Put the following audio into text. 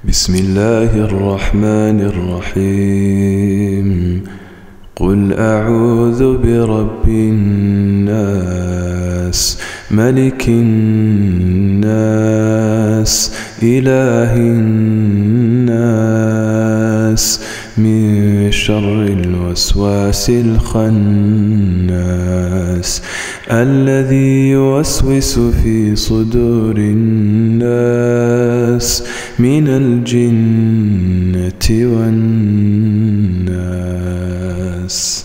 بسم الله الرحمن الرحيم. قل أعوذ برب الناس، ملك الناس، إله الناس، من شر الوسواس الخناس، الذي يوسوس في صدور الناس من الجنة والناس.